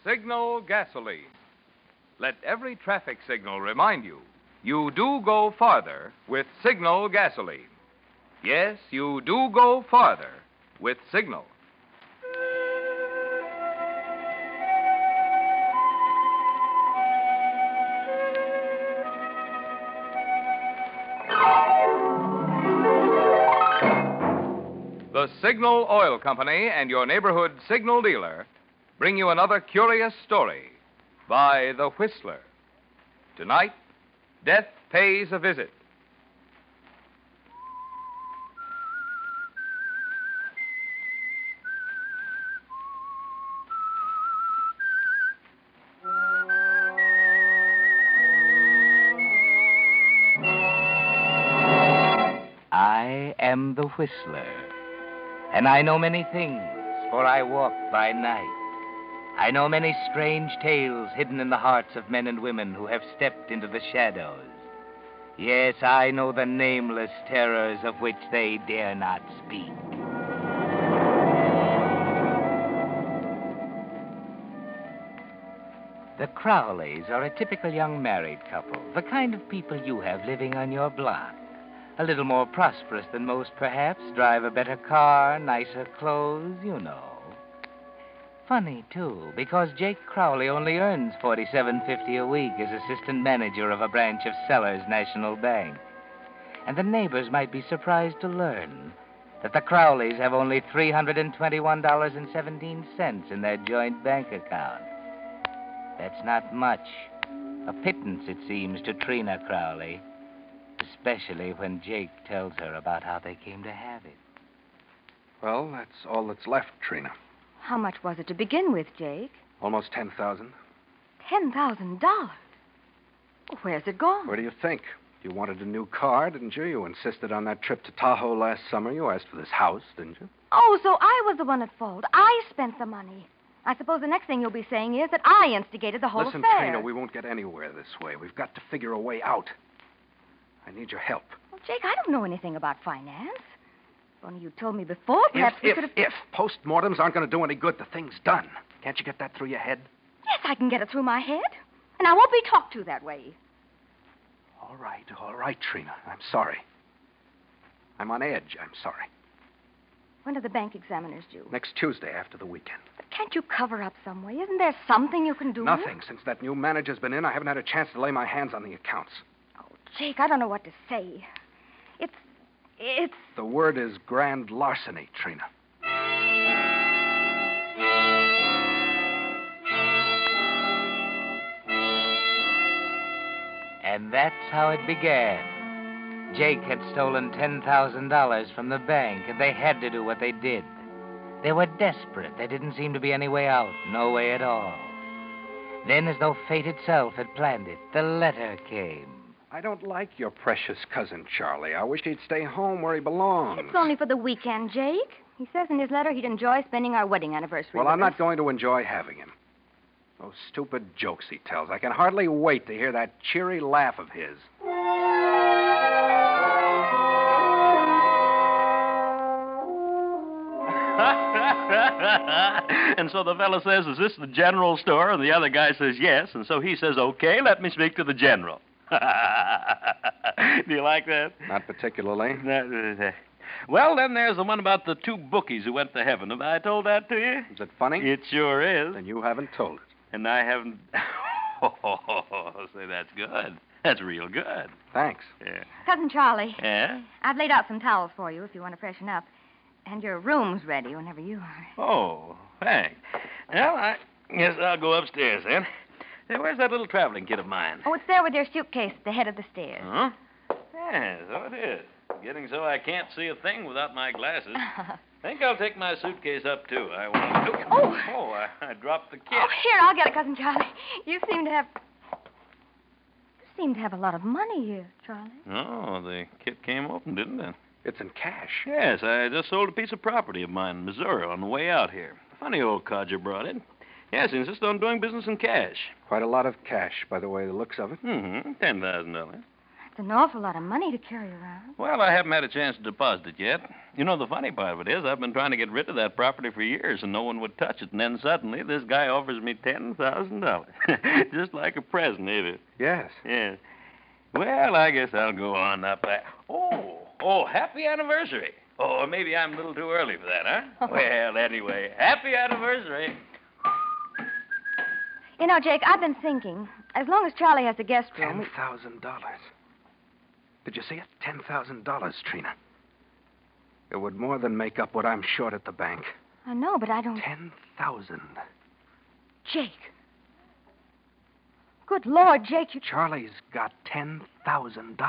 Signal gasoline. Let every traffic signal remind you, you do go farther with Signal gasoline. Yes, you do go farther with Signal. The Signal Oil Company and your neighborhood Signal dealer bring you another curious story by The Whistler. Tonight, Death Pays a Visit. I am the Whistler, and I know many things, for I walk by night. I know many strange tales hidden in the hearts of men and women who have stepped into the shadows. Yes, I know the nameless terrors of which they dare not speak. The Crowleys are a typical young married couple, the kind of people you have living on your block. A little more prosperous than most, perhaps, drive a better car, nicer clothes, you know. Funny, too, because Jake Crowley only earns $47.50 a week as assistant manager of a branch of Sellers National Bank. And the neighbors might be surprised to learn that the Crowleys have only $321.17 in their joint bank account. That's not much. A pittance, it seems, to Trina Crowley, especially when Jake tells her about how they came to have it. Well, that's all that's left, Trina. How much was it to begin with, Jake? Almost $10,000. $10,000? Where's it gone? Where do you think? You wanted a new car, didn't you? You insisted on that trip to Tahoe last summer. You asked for this house, didn't you? Oh, so I was the one at fault. I spent the money. I suppose the next thing you'll be saying is that I instigated the whole Listen, affair. Trina, we won't get anywhere this way. We've got to figure a way out. I need your help. Well, Jake, I don't know anything about finance. If only you told me before, perhaps we could have... If postmortems aren't going to do any good, the thing's done. Can't you get that through your head? Yes, I can get it through my head. And I won't be talked to that way. All right, Trina. I'm sorry. I'm on edge. I'm sorry. When are the bank examiners due? Next Tuesday after the weekend. But can't you cover up some way? Isn't there something you can do? Nothing. Since that new manager's been in, I haven't had a chance to lay my hands on the accounts. Oh, Jake, I don't know what to say. It's... The word is grand larceny, Trina. And that's how it began. Jake had stolen $10,000 from the bank, and they had to do what they did. They were desperate. There didn't seem to be any way out, no way at all. Then, as though fate itself had planned it, the letter came. I don't like your precious cousin, Charlie. I wish he'd stay home where he belongs. It's only for the weekend, Jake. He says in his letter he'd enjoy spending our wedding anniversary Well, with I'm us. not going to enjoy having him. Those stupid jokes he tells. I can hardly wait to hear that cheery laugh of his. And so the fellow says, is this the general store? And the other guy says, yes. And so he says, okay, let me speak to the general. Do you like that? Not particularly. Well, then there's the one about the two bookies who went to heaven. Have I told that to you? Is it funny? It sure is. Then you haven't told it. And I haven't... Oh, say, that's good. That's real good. Thanks. Yeah. Cousin Charlie. Yeah? I've laid out some towels for you if you want to freshen up. And your room's ready whenever you are. Oh, thanks. Well, I guess I'll go upstairs then. Hey, where's that little traveling kit of mine? Oh, it's there with your suitcase at the head of the stairs. Huh? Yeah, so it is. Getting so I can't see a thing without my glasses. Think I'll take my suitcase up, too. I want to... Oh! I dropped the kit. Oh, here, I'll get it, Cousin Charlie. You seem to have a lot of money here, Charlie. Oh, the kit came open, didn't it? It's in cash. Yes, I just sold a piece of property of mine in Missouri on the way out here. Funny old codger brought it. Yes, he insists on doing business in cash. Quite a lot of cash, by the way, the looks of it. Mm-hmm. $10,000. It's an awful lot of money to carry around. Well, I haven't had a chance to deposit it yet. You know, the funny part of it is I've been trying to get rid of that property for years, and no one would touch it. And then suddenly this guy offers me $10,000. Just like a present, ain't it? Yes. Yes. Well, I guess I'll go on up. Happy anniversary. Oh, maybe I'm a little too early for that, huh? Well, anyway, happy anniversary. You know, Jake, I've been thinking, as long as Charlie has the guest room... $10,000. Did you see it? $10,000, Trina. It would more than make up what I'm short at the bank. I know, but I don't... 10,000. Jake. Good Lord, Jake, you... Charlie's got $10,000.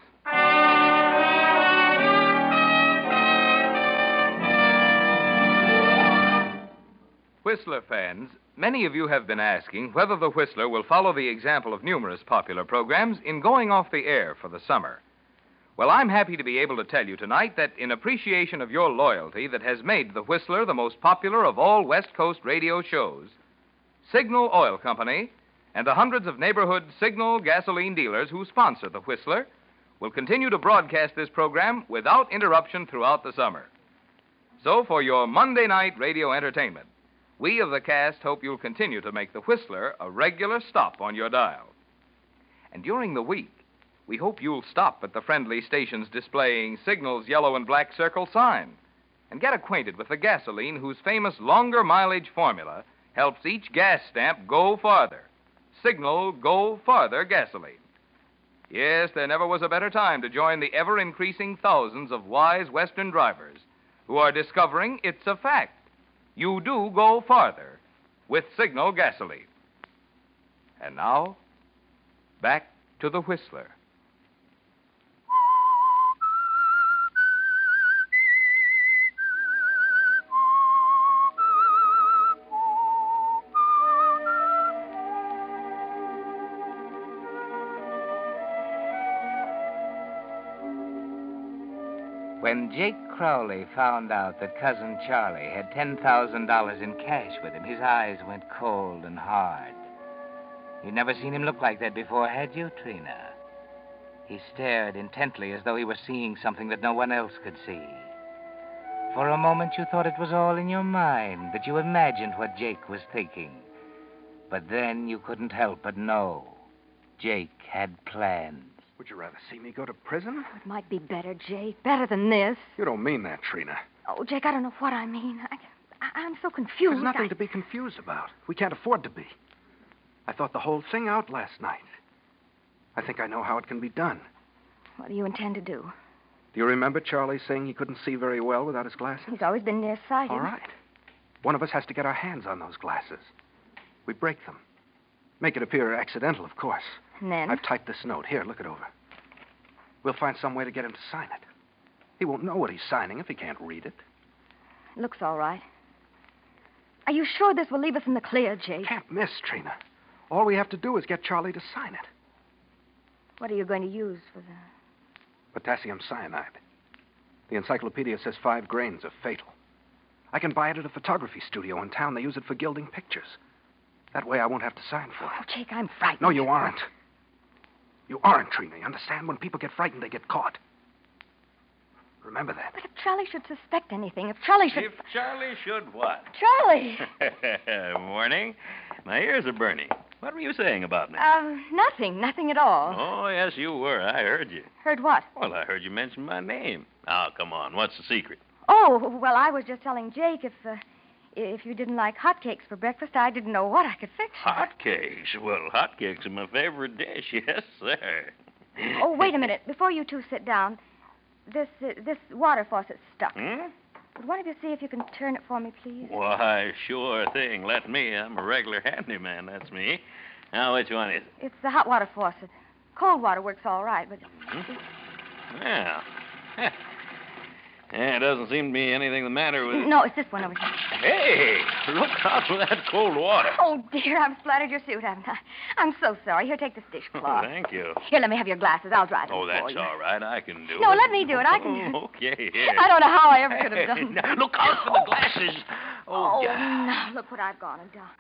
Whistler fans, many of you have been asking whether the Whistler will follow the example of numerous popular programs in going off the air for the summer. Well, I'm happy to be able to tell you tonight that in appreciation of your loyalty that has made the Whistler the most popular of all West Coast radio shows, Signal Oil Company and the hundreds of neighborhood Signal gasoline dealers who sponsor the Whistler will continue to broadcast this program without interruption throughout the summer. So, for your Monday night radio entertainment, we of the cast hope you'll continue to make the Whistler a regular stop on your dial. And during the week, we hope you'll stop at the friendly stations displaying Signal's yellow and black circle sign and get acquainted with the gasoline whose famous longer mileage formula helps each gas stamp go farther. Signal Go Farther gasoline. Yes, there never was a better time to join the ever-increasing thousands of wise Western drivers who are discovering it's a fact. You do go farther with Signal gasoline. And now, back to the Whistler. When Jake Crowley found out that Cousin Charlie had $10,000 in cash with him, his eyes went cold and hard. You'd never seen him look like that before, had you, Trina? He stared intently as though he were seeing something that no one else could see. For a moment you thought it was all in your mind, that you imagined what Jake was thinking. But then you couldn't help but know. Jake had plans. Would you rather see me go to prison? It might be better, Jake. Better than this. You don't mean that, Trina. Oh, Jake, I don't know what I mean. I'm so confused. There's nothing to be confused about. We can't afford to be. I thought the whole thing out last night. I think I know how it can be done. What do you intend to do? Do you remember Charlie saying he couldn't see very well without his glasses? He's always been nearsighted. All right. One of us has to get our hands on those glasses. We break them. Make it appear accidental, of course. And then? I've typed this note. Here, look it over. We'll find some way to get him to sign it. He won't know what he's signing if he can't read it. Looks all right. Are you sure this will leave us in the clear, Jake? Can't miss, Trina. All we have to do is get Charlie to sign it. What are you going to use for the... Potassium cyanide. The encyclopedia says 5 grains are fatal. I can buy it at a photography studio in town. They use it for gilding pictures. That way I won't have to sign for it. Oh, Jake, I'm frightened. No, you aren't. You aren't, Trina. You understand? When people get frightened, they get caught. Remember that. But if Charlie should suspect anything, if Charlie should... If Charlie should what? Charlie! Morning. My ears are burning. What were you saying about me? Nothing at all. Oh, yes, you were. I heard you. Heard what? Well, I heard you mention my name. Now, come on. What's the secret? Oh, well, I was just telling Jake if you didn't like hotcakes for breakfast, I didn't know what I could fix. Hotcakes? Well, hotcakes are my favorite dish. Yes, sir. Oh, wait a minute. Before you two sit down, this water faucet's stuck. Would one of you see if you can turn it for me, please? Why, sure thing. Let me. I'm a regular handyman. That's me. Now, which one is it? It's the hot water faucet. Cold water works all right, but... Well, yeah, it doesn't seem to be anything the matter with it. No, it's this one over here. Hey, look out for that cold water. Oh, dear, I've splattered your suit, haven't I? I'm so sorry. Here, take this dishcloth. Oh, thank you. Here, let me have your glasses. I'll dry them Oh, for that's you. all right. I can do it. No, let me do it. I can do it. Okay, here. I don't know how I ever could have done Now, that. look out for the glasses. Oh, yeah. now, look what I've gone and done.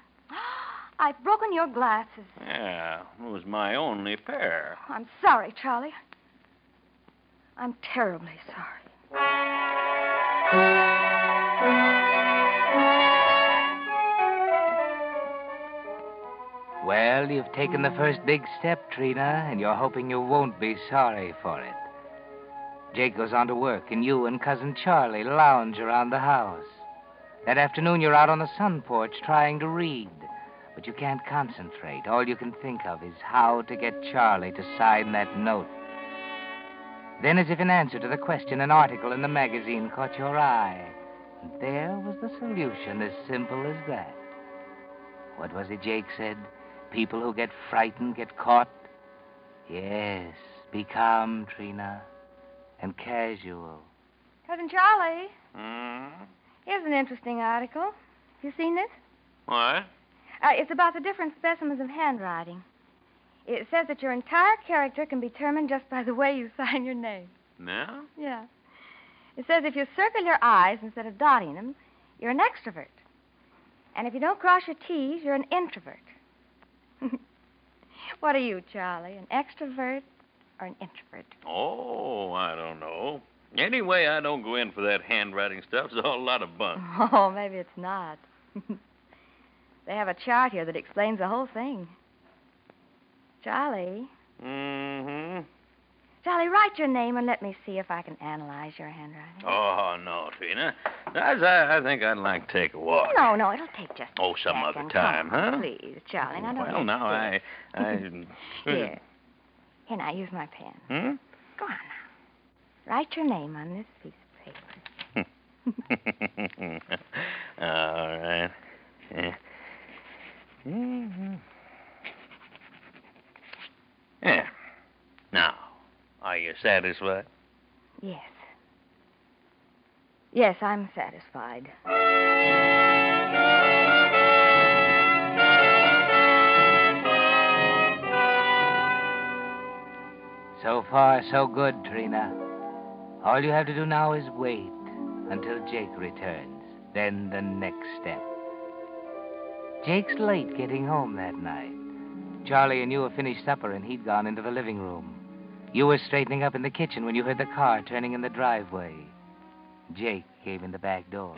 I've broken your glasses. Yeah, it was my only pair. I'm sorry, Charlie. I'm terribly sorry. Well, you've taken the first big step, Trina, and you're hoping you won't be sorry for it. Jake goes on to work, and you and Cousin Charlie lounge around the house. That afternoon, you're out on the sun porch trying to read, but you can't concentrate. All you can think of is how to get Charlie to sign that note. Then, as if in answer to the question, an article in the magazine caught your eye. And there was the solution, as simple as that. What was it Jake said? People who get frightened get caught? Yes, be calm, Trina, and casual. Cousin Charlie, Hmm? here's an interesting article. Have you seen it? What? It's about the different specimens of handwriting. It says that your entire character can be determined just by the way you sign your name. No? Yeah. It says if you circle your I's instead of dotting them, you're an extrovert. And if you don't cross your T's, you're an introvert. What are you, Charlie, an extrovert or an introvert? Oh, I don't know. Anyway, I don't go in for that handwriting stuff. It's a whole lot of bunk. Oh, maybe it's not. They have a chart here that explains the whole thing. Charlie. Mm-hmm. Charlie, write your name and let me see if I can analyze your handwriting. Oh, no, Trina. I think I'd like to take a walk. No, it'll take just a some second. other time, Come on, huh? Please, Charlie. Now, don't Well, get now, sick. I... Here. Here, now, use my pen. Hmm? Go on now. Write your name on this piece of paper. All right. Mm-hmm. Yeah. Now, are you satisfied? Yes. Yes, I'm satisfied. So far, so good, Trina. All you have to do now is wait until Jake returns. Then the next step. Jake's late getting home that night. Charlie and you have finished supper, and he'd gone into the living room. You were straightening up in the kitchen when you heard the car turning in the driveway. Jake came in the back door.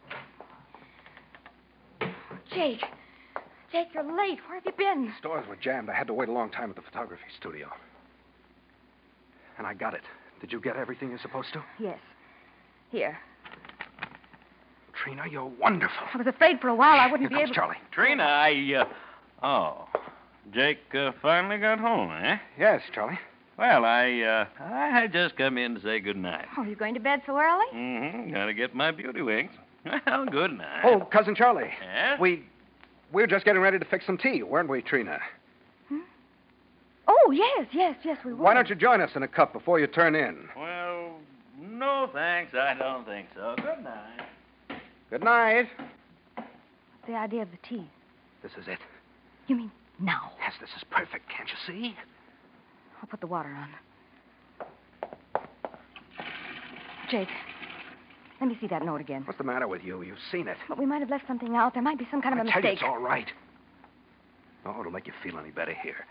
Jake, you're late. Where have you been? Stores were jammed. I had to wait a long time at the photography studio. And I got it. Did you get everything you're supposed to? Yes. Here. Trina, you're wonderful. I was afraid for a while I wouldn't Here be comes able Charlie. Trina, Oh. Jake finally got home, eh? Yes, Charlie. Well, I had just come in to say good night. Oh, you going to bed so early? Mm-hmm. Gotta get my beauty wings. Well, good night. Oh, Cousin Charlie. Yes? We're just getting ready to fix some tea, weren't we, Trina? Oh, yes, we were. Why don't you join us in a cup before you turn in? Well, no thanks. I don't think so. Good night. Good night. What's the idea of the tea? This is it. You mean now? Yes, this is perfect. Can't you see? I'll put the water on. Jake, let me see that note again. What's the matter with you? You've seen it. But we might have left something out. There might be some kind of a I tell you, mistake. it's all right. Oh, it'll make you feel any better here.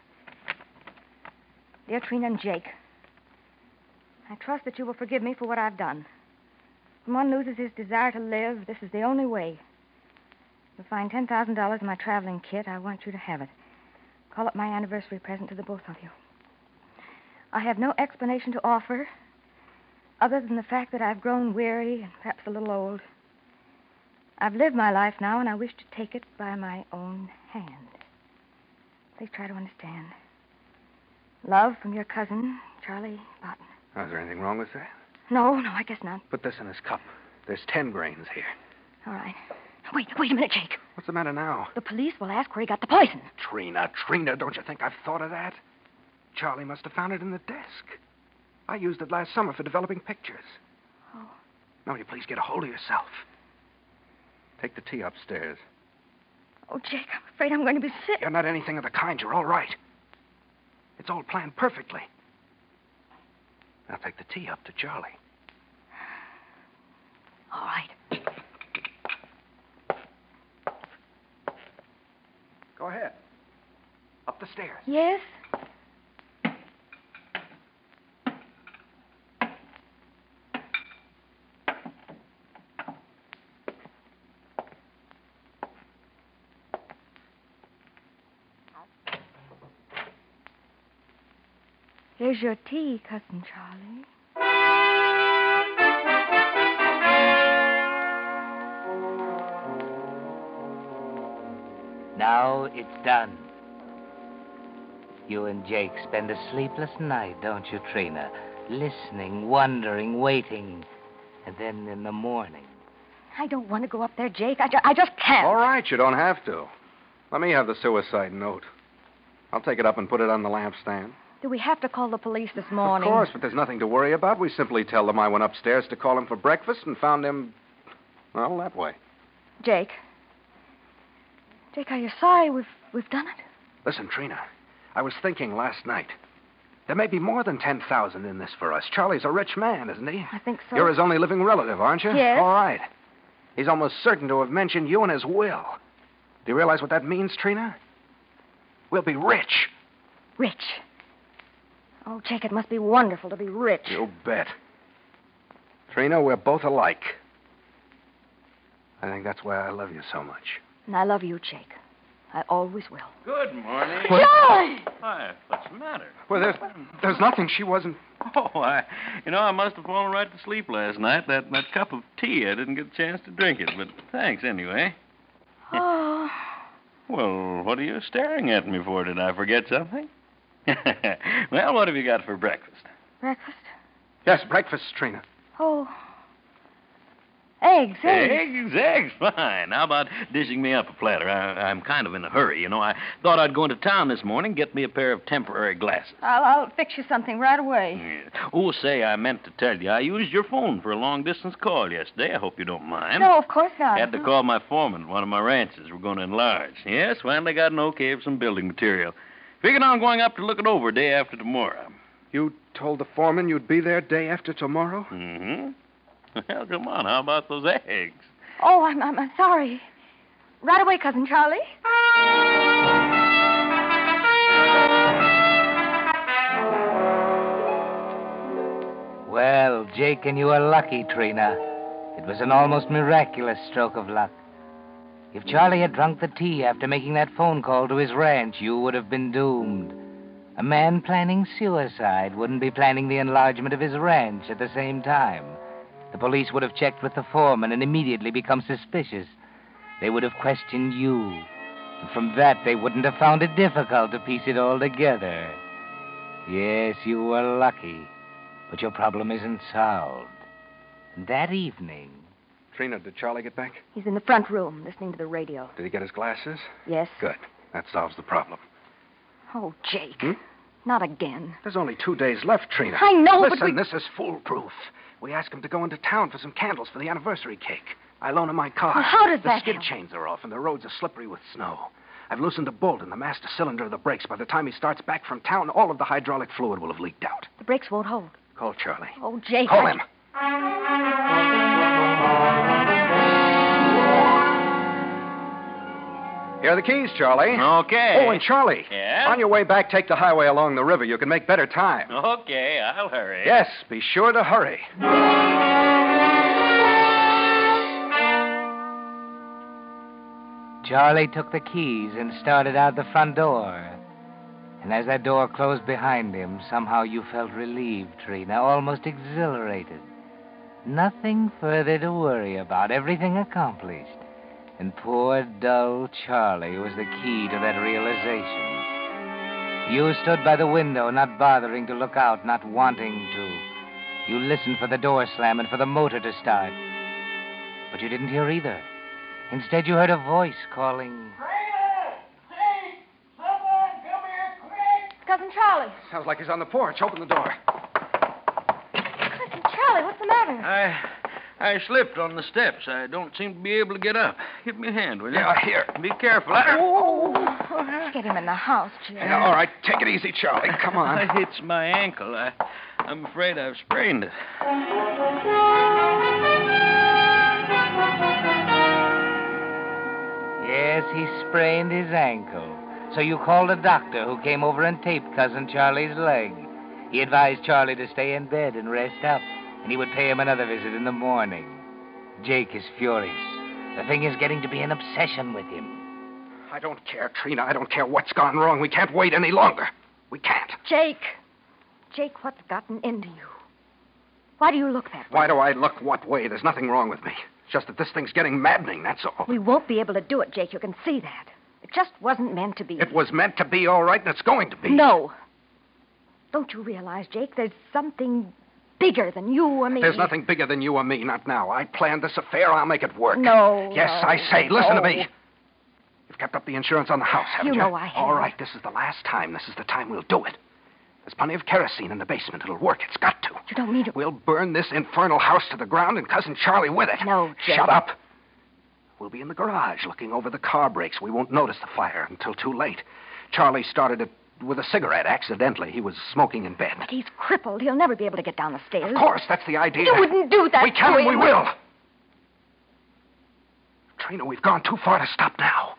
Dear Trina and Jake, I trust that you will forgive me for what I've done. When one loses his desire to live, this is the only way. You'll find $10,000 in my traveling kit. I want you to have it. Call it my anniversary present to the both of you. I have no explanation to offer other than the fact that I've grown weary and perhaps a little old. I've lived my life now, and I wish to take it by my own hand. Please try to understand. Love from your cousin, Charlie Barton. Oh, is there anything wrong with that? No, I guess not. Put this in his cup. There's 10 grains here. All right. Wait a minute, Jake. What's the matter now? The police will ask where he got the poison. Trina, don't you think I've thought of that? Charlie must have found it in the desk. I used it last summer for developing pictures. Oh. Now, will you please get a hold of yourself? Take the tea upstairs. Oh, Jake, I'm afraid I'm going to be sick. You're not anything of the kind. You're all right. It's all planned perfectly. Now take the tea up to Charlie. All right. Go ahead. Up the stairs. Yes? Here's your tea, Cousin Charlie. Now it's done. You and Jake spend a sleepless night, don't you, Trina? Listening, wondering, waiting. And then in the morning... I don't want to go up there, Jake. I just can't. All right, you don't have to. Let me have the suicide note. I'll take it up and put it on the lampstand. Do we have to call the police this morning? Of course, but there's nothing to worry about. We simply tell them I went upstairs to call him for breakfast and found him, well, that way. Jake. Jake, are you sorry we've done it? Listen, Trina, I was thinking last night. There may be more than 10,000 in this for us. Charlie's a rich man, isn't he? I think so. You're his only living relative, aren't you? Yes. All right. He's almost certain to have mentioned you in his will. Do you realize what that means, Trina? We'll be rich. Rich. Oh, Jake, it must be wonderful to be rich. You bet. Trina, we're both alike. I think that's why I love you so much. And I love you, Jake. I always will. Good morning. Charlie! Why, what's the matter? Well, there's nothing. She wasn't... Oh, I must have fallen right to sleep last night. That cup of tea, I didn't get a chance to drink it, but thanks anyway. Oh. Well, what are you staring at me for? Did I forget something? Well, what have you got for breakfast? Breakfast? Yes, breakfast, Trina. Oh. Eggs. Eggs, fine. How about dishing me up a platter? I'm kind of in a hurry, you know. I thought I'd go into town this morning, get me a pair of temporary glasses. I'll fix you something right away. Yeah. Oh, say, I meant to tell you, I used your phone for a long-distance call yesterday. I hope you don't mind. No, of course not. Had to call my foreman at one of my ranches. We're going to enlarge. Yes, finally got an okay of some building material. Figured on going up to look it over day after tomorrow. You told the foreman you'd be there day after tomorrow? Mm-hmm. Well, come on. How about those eggs? Oh, I'm sorry. Right away, Cousin Charlie. Well, Jake and you are lucky, Trina. It was an almost miraculous stroke of luck. If Charlie had drunk the tea after making that phone call to his ranch, you would have been doomed. A man planning suicide wouldn't be planning the enlargement of his ranch at the same time. The police would have checked with the foreman and immediately become suspicious. They would have questioned you. And from that, they wouldn't have found it difficult to piece it all together. Yes, you were lucky. But your problem isn't solved. And that evening... Trina, did Charlie get back? He's in the front room, listening to the radio. Did he get his glasses? Yes. Good. That solves the problem. Oh, Jake. Hmm? Not again. There's only 2 days left, Trina. I know, Listen, but this is foolproof. We asked him to go into town for some candles for the anniversary cake. I loan him my car. Well, how does the that skid help? chains are off, and the roads are slippery with snow. I've loosened a bolt in the master cylinder of the brakes. By the time he starts back from town, all of the hydraulic fluid will have leaked out. The brakes won't hold. Call Charlie. Oh, Jake. Call him. Here are the keys, Charlie. Okay. Oh, and Charlie. Yeah? On your way back, take the highway along the river. You can make better time. Okay, I'll hurry. Yes, be sure to hurry. Charlie took the keys and started out the front door. And as that door closed behind him, somehow you felt relieved, Trina, almost exhilarated. Nothing further to worry about, everything accomplished. And poor, dull Charlie was the key to that realization. You stood by the window, not bothering to look out, not wanting to. You listened for the door slam and for the motor to start. But you didn't hear either. Instead, you heard a voice calling... Cousin Charlie. Sounds like he's on the porch. Open the door. Cousin Charlie, what's the matter? I slipped on the steps. I don't seem to be able to get up. Give me a hand, will you? Yeah, here. Be careful. Get him in the house, Jim. Yeah, all right. Take it easy, Charlie. Come on. It's my ankle. I'm afraid I've sprained it. Yes, he sprained his ankle. So you called a doctor who came over and taped Cousin Charlie's leg. He advised Charlie to stay in bed and rest up, and he would pay him another visit in the morning. Jake is furious. The thing is getting to be an obsession with him. I don't care, Trina. I don't care what's gone wrong. We can't wait any longer. We can't. Jake. Jake, what's gotten into you? Why do you look that way? Why do I look what way? There's nothing wrong with me. It's just that this thing's getting maddening, that's all. We won't be able to do it, Jake. You can see that. It just wasn't meant to be. It was meant to be, all right, and it's going to be. No. Don't you realize, Jake, there's something bigger than you or me? There's nothing bigger than you or me, not now. I planned this affair. I'll make it work. No. Yes, no, I say. Listen no. to me. You've kept up the insurance on the house, haven't you? You know I have. All right, this is the last time. This is the time we'll do it. There's plenty of kerosene in the basement. It'll work. It's got to. You don't mean to... We'll burn this infernal house to the ground and Cousin Charlie with it. No, Jake. Shut up. We'll be in the garage looking over the car brakes. We won't notice the fire until too late. Charlie started it with a cigarette accidentally. He was smoking in bed. But he's crippled. He'll never be able to get down the stairs. Of course, that's the idea. You wouldn't do that We can to and we him. will. Trina, we've gone too far to stop now.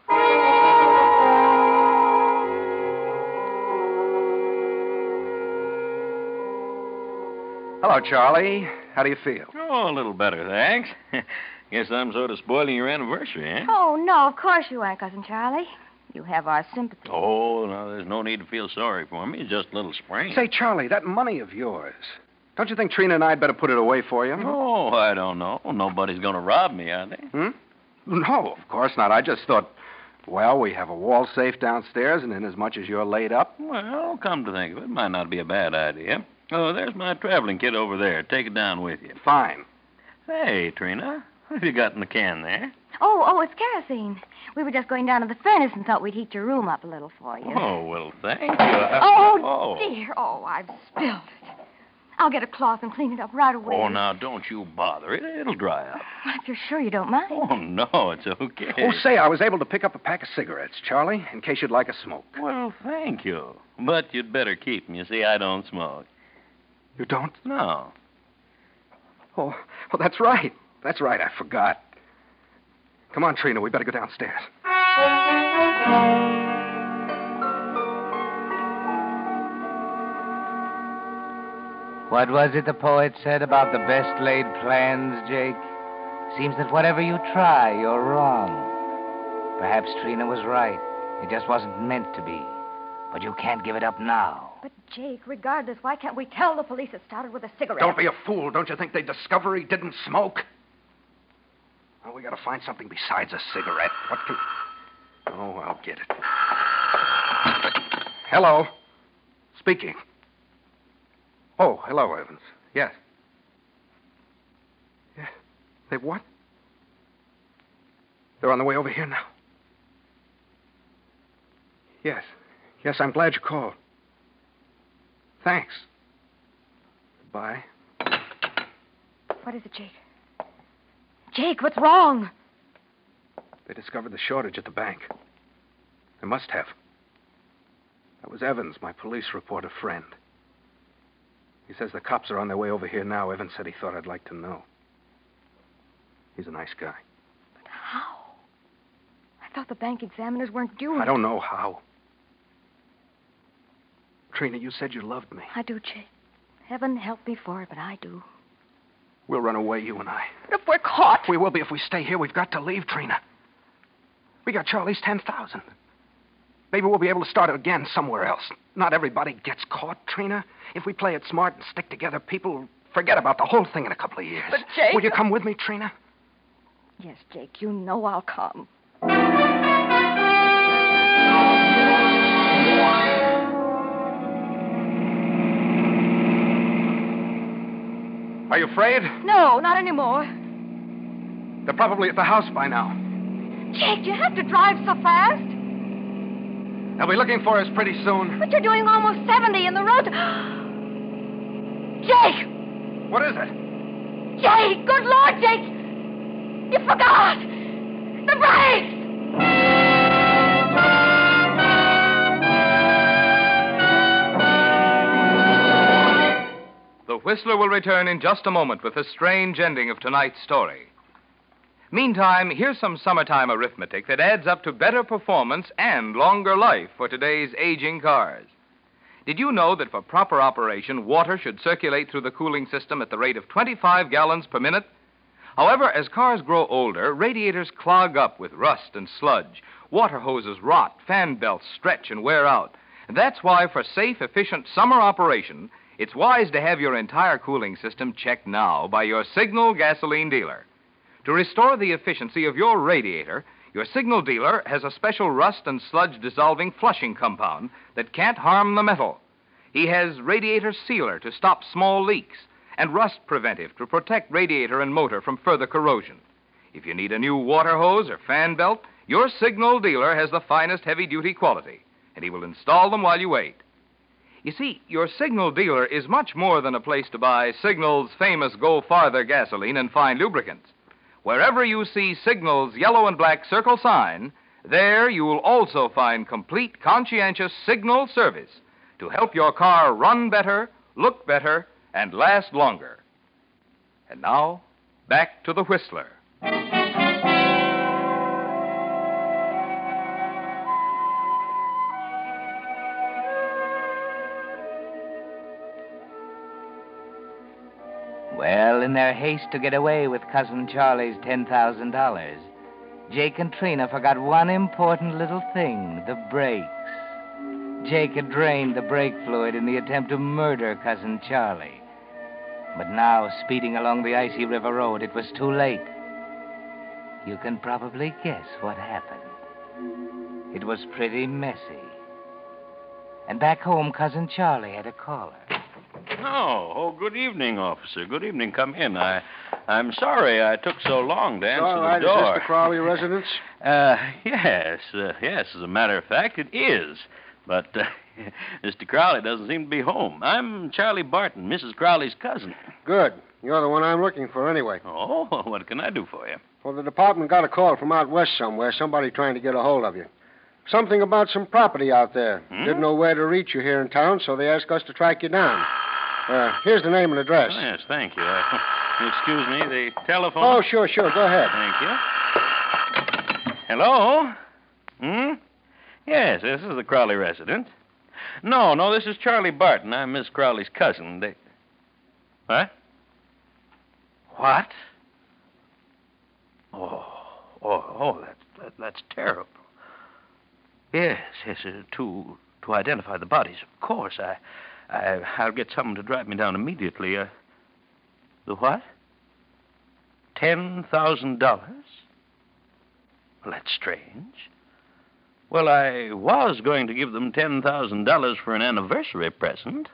Hello, Charlie. How do you feel? Oh, a little better, thanks. Guess I'm sort of spoiling your anniversary, eh? Oh, no, of course you are, Cousin Charlie. You have our sympathy. Oh, no, there's no need to feel sorry for me. It's just a little sprain. Say, Charlie, that money of yours, don't you think Trina and I'd better put it away for you? Oh, I don't know. Nobody's going to rob me, are they? No, of course not. I just thought, well, we have a wall safe downstairs, and inasmuch as you're laid up... Well, come to think of it, it might not be a bad idea. Oh, there's my traveling kit over there. Take it down with you. Fine. Hey, Trina, what have you got in the can there? Oh, it's kerosene. We were just going down to the furnace and thought we'd heat your room up a little for you. Oh, well, thank you. Oh, dear. Oh, I've spilled it. I'll get a cloth and clean it up right away. Oh, now, don't you bother. It'll dry up. Well, if you're sure you don't mind. Oh, no, it's okay. Oh, say, I was able to pick up a pack of cigarettes, Charlie, in case you'd like a smoke. Well, thank you. But you'd better keep them. You see, I don't smoke. You don't? No. Oh, that's right. That's right. I forgot. Come on, Trina. We better go downstairs. What was it the poet said about the best laid plans, Jake? Seems that whatever you try, you're wrong. Perhaps Trina was right. It just wasn't meant to be. But you can't give it up now. But, Jake, regardless, why can't we tell the police it started with a cigarette? Don't be a fool. Don't you think they'd discover he didn't smoke? Well, we got to find something besides a cigarette. What can... Oh, I'll get it. Hello. Speaking. Oh, hello, Evans. Yes. Yeah. They what? They're on the way over here now. Yes. Yes, I'm glad you called. Thanks. Goodbye. What is it, Jake? Jake, what's wrong? They discovered the shortage at the bank. They must have. That was Evans, my police reporter friend. He says the cops are on their way over here now. Evans said he thought I'd like to know. He's a nice guy. But how? I thought the bank examiners weren't due. I don't know how. Trina, you said you loved me. I do, Jake. Heaven help me for it, but I do. We'll run away, you and I. But if we're caught... We will be if we stay here. We've got to leave, Trina. We got Charlie's 10,000. Maybe we'll be able to start it again somewhere else. Not everybody gets caught, Trina. If we play it smart and stick together, people forget about the whole thing in a couple of years. But, Jake... Will you come with me, Trina? Yes, Jake, you know I'll come. Are you afraid? No, not anymore. They're probably at the house by now. Jake, you have to drive so fast. They'll be looking for us pretty soon. But you're doing almost 70 in the road. Jake! What is it? Jake! Good Lord, Jake! You forgot! The brakes! The Whistler will return in just a moment with the strange ending of tonight's story. Meantime, here's some summertime arithmetic that adds up to better performance and longer life for today's aging cars. Did you know that for proper operation, water should circulate through the cooling system at the rate of 25 gallons per minute? However, as cars grow older, radiators clog up with rust and sludge. Water hoses rot, fan belts stretch and wear out. And that's why, for safe, efficient summer operation, it's wise to have your entire cooling system checked now by your Signal gasoline dealer. To restore the efficiency of your radiator, your Signal dealer has a special rust and sludge dissolving flushing compound that can't harm the metal. He has radiator sealer to stop small leaks and rust preventive to protect radiator and motor from further corrosion. If you need a new water hose or fan belt, your Signal dealer has the finest heavy-duty quality, and he will install them while you wait. You see, your Signal dealer is much more than a place to buy Signal's famous Go Farther gasoline and fine lubricants. Wherever you see Signal's yellow and black circle sign, there you will also find complete, conscientious Signal service to help your car run better, look better, and last longer. And now, back to the Whistler. Well, in their haste to get away with Cousin Charlie's $10,000, Jake and Trina forgot one important little thing, the brakes. Jake had drained the brake fluid in the attempt to murder Cousin Charlie. But now, speeding along the icy river road, it was too late. You can probably guess what happened. It was pretty messy. And back home, Cousin Charlie had a caller. Oh, good evening, officer. Good evening. Come in. I'm sorry I took so long to answer All right, the door. is this the Crowley residence? Yes. As a matter of fact, it is. But Mr. Crowley doesn't seem to be home. I'm Charlie Barton, Mrs. Crowley's cousin. Good. You're the one I'm looking for anyway. Oh, what can I do for you? Well, the department got a call from out west somewhere, somebody trying to get a hold of you. Something about some property out there. Didn't know where to reach you here in town, so they asked us to track you down. Here's the name and address. Oh, yes, thank you. Excuse me, the telephone? Oh, sure. Go ahead. Thank you. Hello? Yes, this is the Crowley residence. No, this is Charlie Barton. I'm Miss Crowley's cousin. What? What? Oh, that's terrible. Yes, to identify the bodies, of course. I'll get someone to drive me down immediately. The what? $10,000? Well, that's strange. Well, I was going to give them $10,000 for an anniversary present.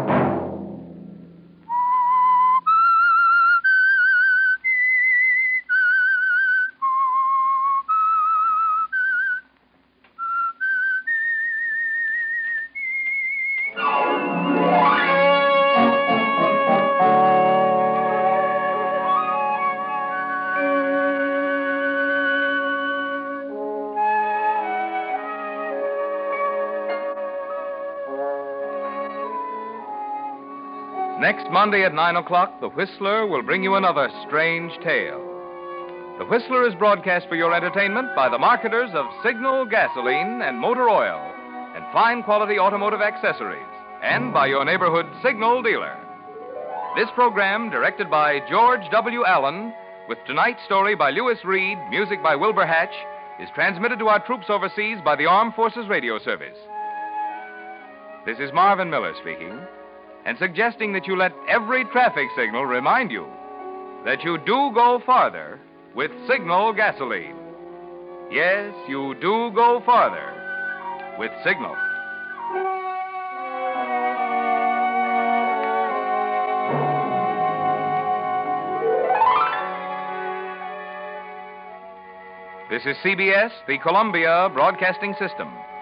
Next Monday at 9 o'clock, The Whistler will bring you another strange tale. The Whistler is broadcast for your entertainment by the marketers of Signal gasoline and motor oil and fine quality automotive accessories, and by your neighborhood Signal dealer. This program, directed by George W. Allen, with tonight's story by Lewis Reed, music by Wilbur Hatch, is transmitted to our troops overseas by the Armed Forces Radio Service. This is Marvin Miller speaking, and suggesting that you let every traffic signal remind you that you do go farther with Signal gasoline. Yes, you do go farther with Signal. This is CBS, the Columbia Broadcasting System.